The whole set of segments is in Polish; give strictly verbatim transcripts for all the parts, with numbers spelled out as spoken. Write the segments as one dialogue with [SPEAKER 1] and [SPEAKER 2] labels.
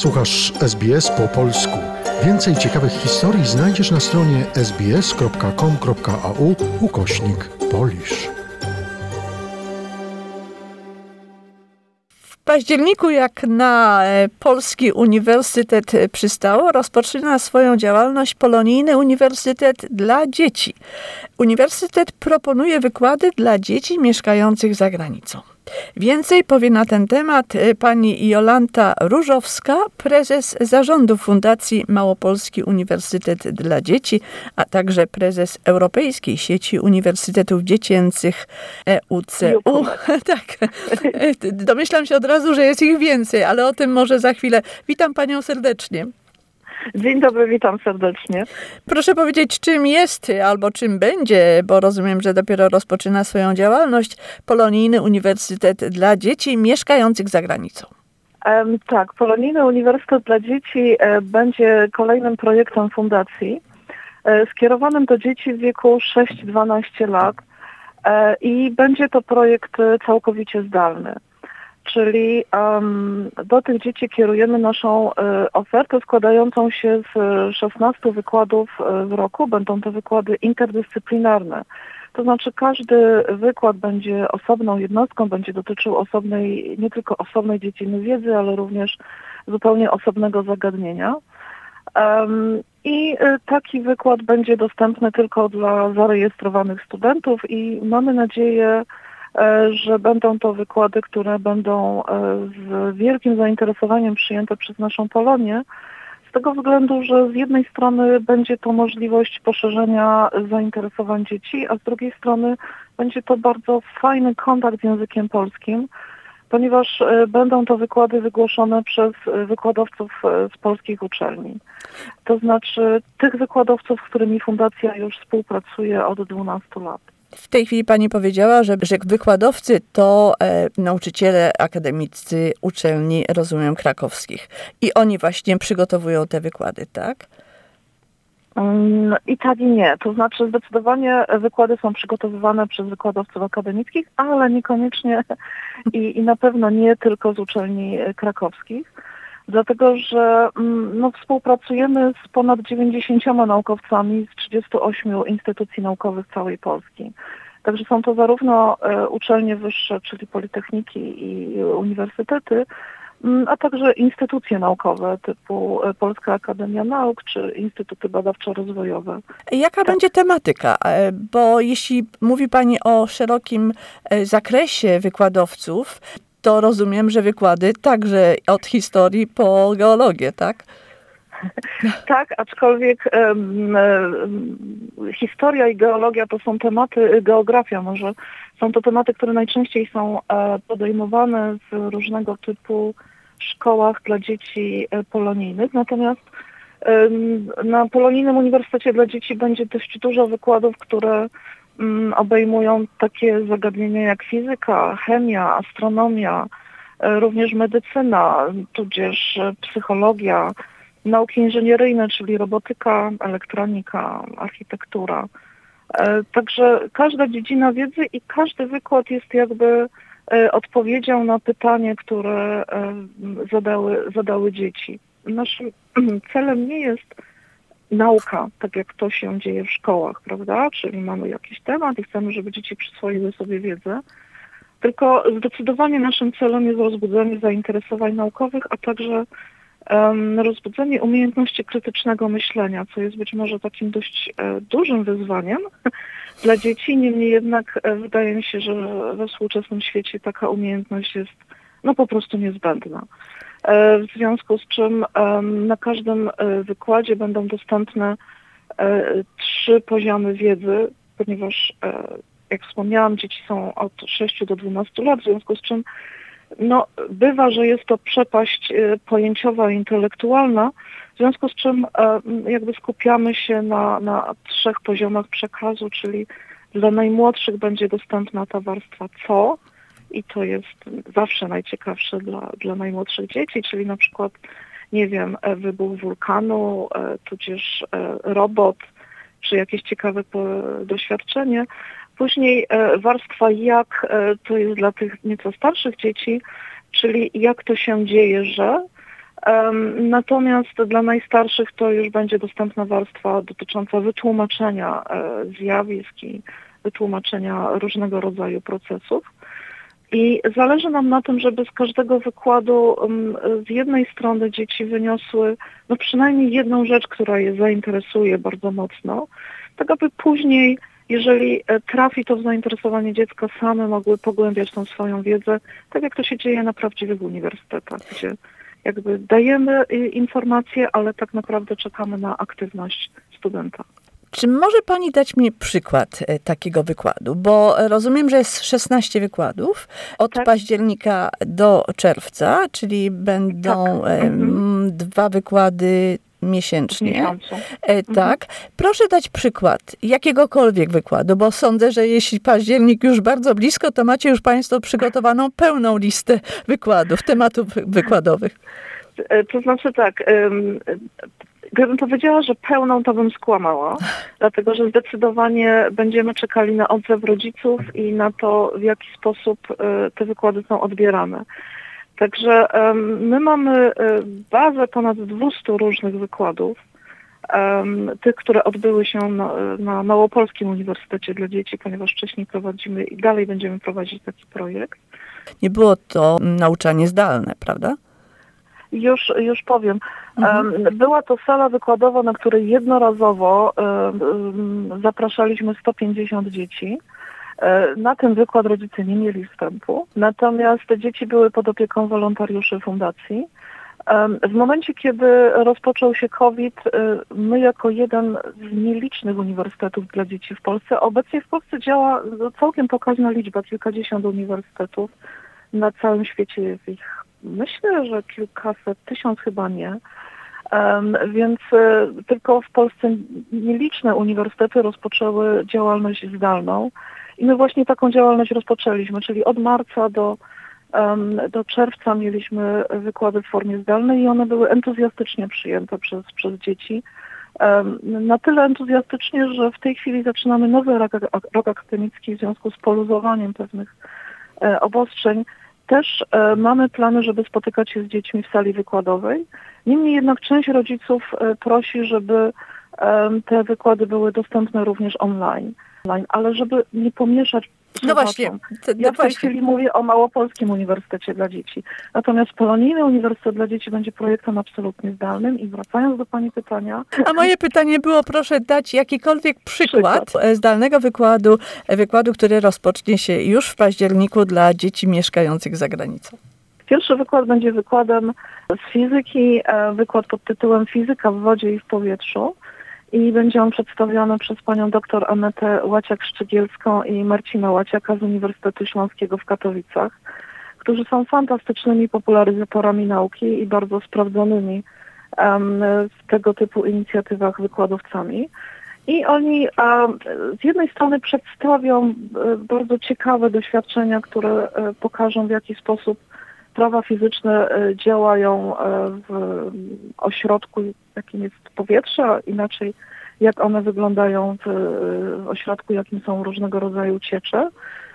[SPEAKER 1] Słuchasz S B S po polsku. Więcej ciekawych historii znajdziesz na stronie sbs.com.au ukośnik Polish.
[SPEAKER 2] W październiku, jak na Polski Uniwersytet przystało, rozpoczyna swoją działalność Polonijny Uniwersytet dla Dzieci. Uniwersytet proponuje wykłady dla dzieci mieszkających za granicą. Więcej powie na ten temat pani Jolanta Różowska, prezes zarządu Fundacji Małopolski Uniwersytet dla Dzieci, a także prezes Europejskiej Sieci Uniwersytetów Dziecięcych E U C U. Tak, domyślam się od razu, że jest ich więcej, ale o tym może za chwilę. Witam panią serdecznie.
[SPEAKER 3] Dzień dobry, witam serdecznie.
[SPEAKER 2] Proszę powiedzieć, czym jest albo czym będzie, bo rozumiem, że dopiero rozpoczyna swoją działalność, Polonijny Uniwersytet dla Dzieci mieszkających za granicą.
[SPEAKER 3] Um, tak, Polonijny Uniwersytet dla Dzieci e, będzie kolejnym projektem fundacji e, skierowanym do dzieci w wieku sześć do dwunastu lat e, i będzie to projekt całkowicie zdalny. Czyli um, do tych dzieci kierujemy naszą e, ofertę składającą się z szesnastu wykładów e, w roku. Będą to wykłady interdyscyplinarne. To znaczy każdy wykład będzie osobną jednostką, będzie dotyczył osobnej, nie tylko osobnej dziedziny wiedzy, ale również zupełnie osobnego zagadnienia. Um, I e, taki wykład będzie dostępny tylko dla zarejestrowanych studentów i mamy nadzieję, że będą to wykłady, które będą z wielkim zainteresowaniem przyjęte przez naszą Polonię, z tego względu, że z jednej strony będzie to możliwość poszerzenia zainteresowań dzieci, a z drugiej strony będzie to bardzo fajny kontakt z językiem polskim, ponieważ będą to wykłady wygłoszone przez wykładowców z polskich uczelni. To znaczy tych wykładowców, z którymi fundacja już współpracuje od dwunastu lat.
[SPEAKER 2] W tej chwili pani powiedziała, że, że wykładowcy to e, nauczyciele akademicy uczelni, rozumiem, krakowskich. I oni właśnie przygotowują te wykłady, tak?
[SPEAKER 3] Um, I tak i nie. To znaczy zdecydowanie wykłady są przygotowywane przez wykładowców akademickich, ale niekoniecznie i, i na pewno nie tylko z uczelni krakowskich. Dlatego, że no, współpracujemy z ponad dziewięćdziesięcioma naukowcami z trzydziestu ośmiu instytucji naukowych całej Polski. Także są to zarówno e, uczelnie wyższe, czyli politechniki i uniwersytety, m, a także instytucje naukowe typu Polska Akademia Nauk czy Instytuty Badawczo-Rozwojowe.
[SPEAKER 2] Jaka tak. będzie tematyka? Bo jeśli mówi pani o szerokim zakresie wykładowców, to rozumiem, że wykłady także od historii po geologię, tak?
[SPEAKER 3] Tak, aczkolwiek um, um, historia i geologia to są tematy, geografia może, są to tematy, które najczęściej są e, podejmowane w różnego typu szkołach dla dzieci e, polonijnych. Natomiast um, na Polonijnym Uniwersytecie dla Dzieci będzie dość dużo wykładów, które obejmują takie zagadnienia jak fizyka, chemia, astronomia, również medycyna, tudzież psychologia, nauki inżynieryjne, czyli robotyka, elektronika, architektura. Także każda dziedzina wiedzy i każdy wykład jest jakby odpowiedzią na pytanie, które zadały, zadały dzieci. Naszym celem nie jest nauka, tak jak to się dzieje w szkołach, prawda? Czyli mamy jakiś temat i chcemy, żeby dzieci przyswoiły sobie wiedzę. Tylko zdecydowanie naszym celem jest rozbudzenie zainteresowań naukowych, a także um, rozbudzenie umiejętności krytycznego myślenia, co jest być może takim dość e, dużym wyzwaniem dla dzieci. Niemniej jednak e, wydaje mi się, że we współczesnym świecie taka umiejętność jest no po prostu niezbędna. W związku z czym na każdym wykładzie będą dostępne trzy poziomy wiedzy, ponieważ jak wspomniałam, dzieci są od sześciu do dwunastu lat, w związku z czym no, bywa, że jest to przepaść pojęciowa i intelektualna, w związku z czym jakby skupiamy się na, na trzech poziomach przekazu, czyli dla najmłodszych będzie dostępna ta warstwa co, i to jest zawsze najciekawsze dla, dla najmłodszych dzieci, czyli na przykład, nie wiem, wybuch wulkanu, tudzież robot, czy jakieś ciekawe doświadczenie. Później warstwa jak, to jest dla tych nieco starszych dzieci, czyli jak to się dzieje, że Um, natomiast dla najstarszych to już będzie dostępna warstwa dotycząca wytłumaczenia e, zjawisk i wytłumaczenia różnego rodzaju procesów. I zależy nam na tym, żeby z każdego wykładu um, z jednej strony dzieci wyniosły no przynajmniej jedną rzecz, która je zainteresuje bardzo mocno, tak aby później, jeżeli trafi to w zainteresowanie dziecka, same mogły pogłębiać tą swoją wiedzę, tak jak to się dzieje na prawdziwych uniwersytetach, gdzie jakby dajemy informacje, ale tak naprawdę czekamy na aktywność studenta.
[SPEAKER 2] Czy może Pani dać mi przykład e, takiego wykładu? Bo rozumiem, że jest szesnaście wykładów od
[SPEAKER 3] Tak.
[SPEAKER 2] października do czerwca, czyli będą
[SPEAKER 3] Tak.
[SPEAKER 2] e,
[SPEAKER 3] Mhm.
[SPEAKER 2] dwa wykłady
[SPEAKER 3] W
[SPEAKER 2] miesięcznie.
[SPEAKER 3] miesiącu.
[SPEAKER 2] E, tak. Proszę dać przykład jakiegokolwiek wykładu, bo sądzę, że jeśli październik już bardzo blisko, to macie już Państwo przygotowaną pełną listę wykładów, tematów wykładowych.
[SPEAKER 3] E, To znaczy tak, ym, gdybym powiedziała, że pełną, to bym skłamała, dlatego że zdecydowanie będziemy czekali na odzew rodziców i na to, w jaki sposób e, te wykłady są odbierane. Także ym, my mamy e, bazę ponad dwieście różnych wykładów, ym, tych, które odbyły się na, na Małopolskim Uniwersytecie dla Dzieci, ponieważ wcześniej prowadzimy i dalej będziemy prowadzić taki projekt.
[SPEAKER 2] Nie było to nauczanie zdalne, prawda?
[SPEAKER 3] Już, już powiem.
[SPEAKER 2] Mhm.
[SPEAKER 3] Em, Była to sala wykładowa, na której jednorazowo em, em, zapraszaliśmy sto pięćdziesiąt dzieci. E, Na ten wykład rodzice nie mieli wstępu, natomiast te dzieci były pod opieką wolontariuszy fundacji. Em, W momencie, kiedy rozpoczął się COVID, e, my jako jeden z nielicznych uniwersytetów dla dzieci w Polsce, obecnie w Polsce działa no, całkiem pokaźna liczba, kilkadziesiąt uniwersytetów. Na całym świecie jest ich, myślę, że kilkaset, tysiąc chyba nie. Um, więc e, tylko w Polsce nieliczne uniwersytety rozpoczęły działalność zdalną i my właśnie taką działalność rozpoczęliśmy, czyli od marca do, um, do czerwca mieliśmy wykłady w formie zdalnej i one były entuzjastycznie przyjęte przez, przez dzieci. Um, na tyle entuzjastycznie, że w tej chwili zaczynamy nowy rok, rok akademicki w związku z poluzowaniem pewnych e, obostrzeń. Też e, mamy plany, żeby spotykać się z dziećmi w sali wykładowej. Niemniej jednak część rodziców e, prosi, żeby e, te wykłady były dostępne również online. online. Ale żeby nie pomieszać
[SPEAKER 2] No właśnie. To, to
[SPEAKER 3] ja w tej
[SPEAKER 2] właśnie.
[SPEAKER 3] chwili mówię o Małopolskim Uniwersytecie dla Dzieci. Natomiast Polonijny Uniwersytet dla Dzieci będzie projektem absolutnie zdalnym i wracając do Pani pytania...
[SPEAKER 2] A moje pytanie było, proszę dać jakikolwiek przykład,
[SPEAKER 3] Przykład.
[SPEAKER 2] zdalnego wykładu, wykładu, który rozpocznie się już w październiku dla dzieci mieszkających za granicą.
[SPEAKER 3] Pierwszy wykład będzie wykładem z fizyki, e, wykład pod tytułem Fizyka w wodzie i w powietrzu. I będzie on przedstawiony przez panią dr Anetę Łaciak-Szczygielską i Marcina Łaciaka z Uniwersytetu Śląskiego w Katowicach, którzy są fantastycznymi popularyzatorami nauki i bardzo sprawdzonymi um, w tego typu inicjatywach wykładowcami. I oni um, z jednej strony przedstawią um, bardzo ciekawe doświadczenia, które um, pokażą, w jaki sposób prawa fizyczne um, działają um, w ośrodku, jakim jest powietrze, a inaczej jak one wyglądają w, w ośrodku, jakim są różnego rodzaju ciecze.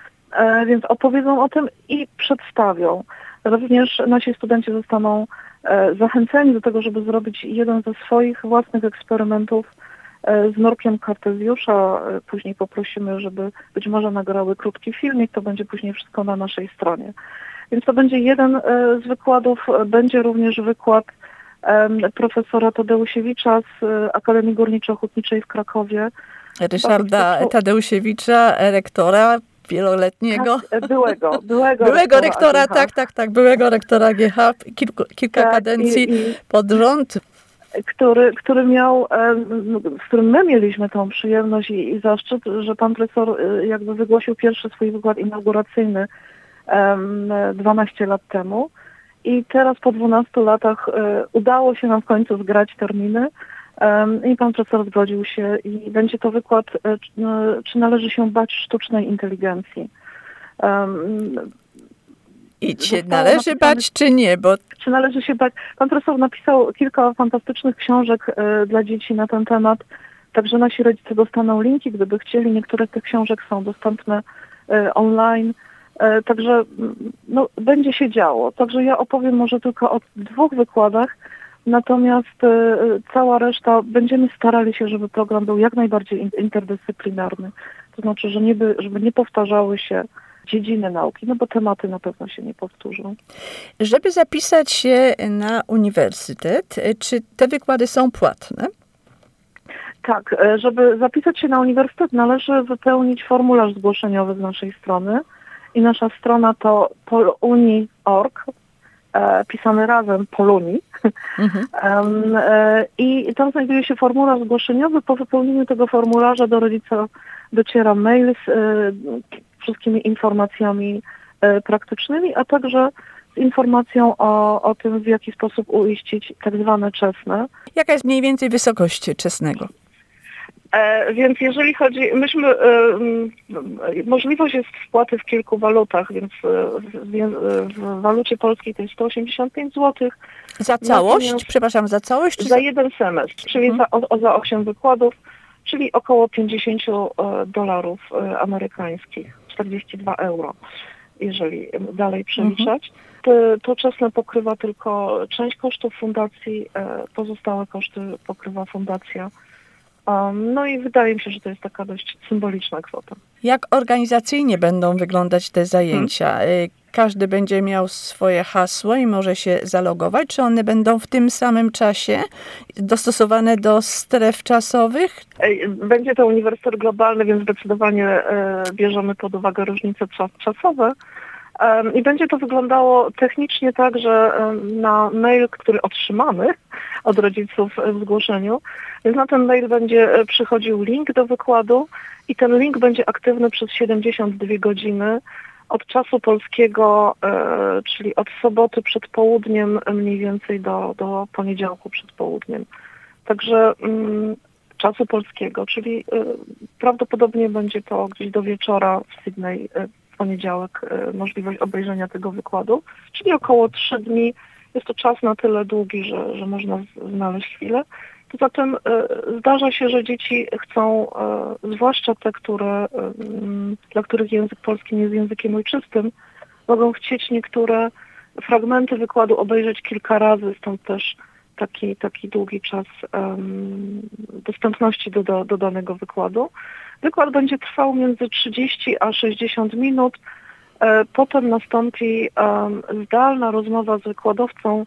[SPEAKER 3] E, więc opowiedzą o tym i przedstawią. Również nasi studenci zostaną e, zachęceni do tego, żeby zrobić jeden ze swoich własnych eksperymentów e, z nurkiem Kartezjusza. E, później poprosimy, żeby być może nagrały krótki filmik, to będzie później wszystko na naszej stronie. Więc to będzie jeden e, z wykładów. Będzie również wykład profesora Tadeusiewicza z Akademii Górniczo-Hutniczej w Krakowie.
[SPEAKER 2] Ryszarda Tadeusiewicza, rektora wieloletniego.
[SPEAKER 3] Tak, byłego, byłego,
[SPEAKER 2] byłego rektora,
[SPEAKER 3] rektora
[SPEAKER 2] rektora tak, tak, tak, byłego rektora G H, kilku, kilka
[SPEAKER 3] tak,
[SPEAKER 2] kadencji
[SPEAKER 3] i, i,
[SPEAKER 2] pod rząd.
[SPEAKER 3] Który, który miał, z którym my mieliśmy tą przyjemność i, i zaszczyt, że pan profesor jakby wygłosił pierwszy swój wykład inauguracyjny um, dwanaście lat temu. I teraz po dwunastu latach e, udało się nam w końcu zgrać terminy e, i pan profesor zgodził się i będzie to wykład, e, czy, e, czy należy się bać sztucznej inteligencji. E,
[SPEAKER 2] I się
[SPEAKER 3] zostało
[SPEAKER 2] należy
[SPEAKER 3] napisane,
[SPEAKER 2] bać, czy nie? Bo...
[SPEAKER 3] Czy należy się bać? Pan profesor napisał kilka fantastycznych książek e, dla dzieci na ten temat, także nasi rodzice dostaną linki, gdyby chcieli. Niektóre z tych książek są dostępne e, online. E, Także mm, no, będzie się działo. Także ja opowiem może tylko o dwóch wykładach, natomiast e, cała reszta będziemy starali się, żeby program był jak najbardziej in- interdyscyplinarny. To znaczy, że nie by, żeby nie powtarzały się dziedziny nauki, no bo tematy na pewno się nie powtórzą.
[SPEAKER 2] Żeby zapisać się na uniwersytet, czy te wykłady są płatne?
[SPEAKER 3] Tak, e, żeby zapisać się na uniwersytet, należy wypełnić formularz zgłoszeniowy z naszej strony i nasza strona to poluni kropka org, e, pisany razem Poluni.
[SPEAKER 2] Mhm.
[SPEAKER 3] Em, e, I tam znajduje się formularz zgłoszeniowy. Po wypełnieniu tego formularza do rodzica dociera mail z e, wszystkimi informacjami e, praktycznymi, a także z informacją o, o tym, w jaki sposób uiścić tak zwane czesne.
[SPEAKER 2] Jaka jest mniej więcej wysokość czesnego?
[SPEAKER 3] E, więc jeżeli chodzi, myśmy, e, m, możliwość jest wpłaty w kilku walutach, więc e, w, w, w walucie polskiej to jest sto osiemdziesiąt pięć złotych.
[SPEAKER 2] Za całość?
[SPEAKER 3] Natomiast
[SPEAKER 2] Przepraszam, za całość? Czy
[SPEAKER 3] za jeden semestr, czyli
[SPEAKER 2] Mhm.
[SPEAKER 3] za, o, za osiem wykładów, czyli około pięćdziesiąt dolarów e, amerykańskich, czterdzieści dwa euro, jeżeli dalej przeliczać. To, to czesne pokrywa tylko część kosztów fundacji, e, pozostałe koszty pokrywa fundacja. Um, no i wydaje mi się, że to jest taka dość symboliczna kwota.
[SPEAKER 2] Jak organizacyjnie będą wyglądać te zajęcia? Y, Każdy będzie miał swoje hasło i może się zalogować. Czy one będą w tym samym czasie dostosowane do stref czasowych?
[SPEAKER 3] Ej, Będzie to uniwersytet globalny, więc zdecydowanie e, bierzemy pod uwagę różnice czas- czasowe. Em, I będzie to wyglądało technicznie tak, że em, na mail, który otrzymamy od rodziców e, w zgłoszeniu, więc na ten mail będzie e, przychodził link do wykładu i ten link będzie aktywny przez siedemdziesiąt dwie godziny od czasu polskiego, e, czyli od soboty przed południem mniej więcej do, do poniedziałku przed południem. Także mm, czasu polskiego, czyli e, prawdopodobnie będzie to gdzieś do wieczora w Sydney e, w poniedziałek e, możliwość obejrzenia tego wykładu, czyli około trzy dni. Jest to czas na tyle długi, że, że można z- znaleźć chwilę. Poza tym e, zdarza się, że dzieci chcą, e, zwłaszcza te, które, e, m, dla których język polski nie jest językiem ojczystym, mogą chcieć niektóre fragmenty wykładu obejrzeć kilka razy, stąd też taki, taki długi czas em, dostępności do, do, do danego wykładu. Wykład będzie trwał między trzydzieści a sześćdziesiąt minut. E, Potem nastąpi em, zdalna rozmowa z wykładowcą,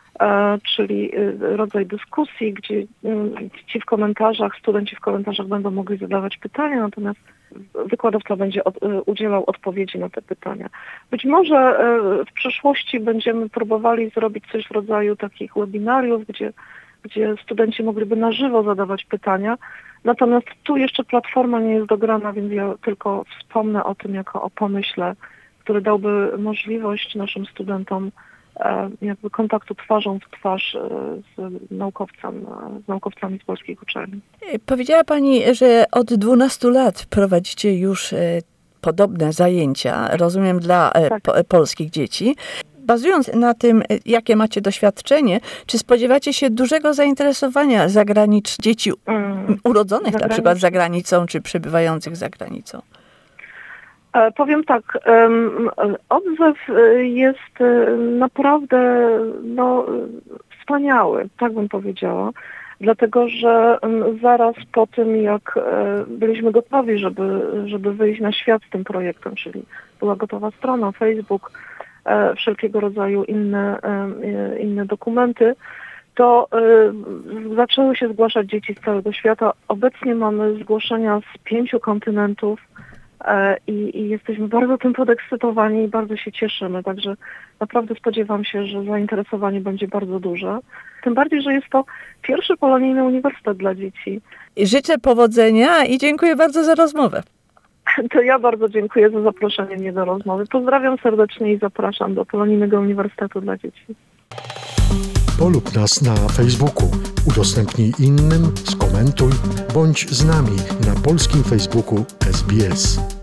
[SPEAKER 3] e, czyli e, rodzaj dyskusji, gdzie mm, ci w komentarzach, studenci w komentarzach będą mogli zadawać pytania, natomiast wykładowca będzie od, e, udzielał odpowiedzi na te pytania. Być może e, w przyszłości będziemy próbowali zrobić coś w rodzaju takich webinariów, gdzie, gdzie studenci mogliby na żywo zadawać pytania. Natomiast tu jeszcze platforma nie jest dograna, więc ja tylko wspomnę o tym jako o pomyśle, który dałby możliwość naszym studentom e, jakby kontaktu twarzą w twarz e, z naukowcem, e, z naukowcami z polskich uczelni.
[SPEAKER 2] Y, Powiedziała Pani, że od dwunastu lat prowadzicie już y, podobne zajęcia, rozumiem, dla e,
[SPEAKER 3] Tak.
[SPEAKER 2] po, e, polskich dzieci. Bazując na tym, y, jakie macie doświadczenie, czy spodziewacie się dużego zainteresowania zagranicz dzieci
[SPEAKER 3] Mm.
[SPEAKER 2] urodzonych na
[SPEAKER 3] Zagranicznych.
[SPEAKER 2] przykład za granicą, czy przebywających za granicą?
[SPEAKER 3] E, Powiem tak, em, odzew e, jest e, naprawdę no, e, wspaniały, tak bym powiedziała, dlatego że em, zaraz po tym, jak e, byliśmy gotowi, żeby, żeby wyjść na świat z tym projektem, czyli była gotowa strona, Facebook, e, wszelkiego rodzaju inne, e, inne dokumenty, to y, zaczęły się zgłaszać dzieci z całego świata. Obecnie mamy zgłoszenia z pięciu kontynentów e, i, i jesteśmy bardzo tym podekscytowani i bardzo się cieszymy. Także naprawdę spodziewam się, że zainteresowanie będzie bardzo duże. Tym bardziej, że jest to pierwszy polonijny uniwersytet dla dzieci.
[SPEAKER 2] Życzę powodzenia i dziękuję bardzo za rozmowę.
[SPEAKER 3] To ja bardzo dziękuję za zaproszenie mnie do rozmowy. Pozdrawiam serdecznie i zapraszam do Polonijnego Uniwersytetu dla Dzieci.
[SPEAKER 1] Polub nas na Facebooku, udostępnij innym, skomentuj, bądź z nami na polskim Facebooku S B S.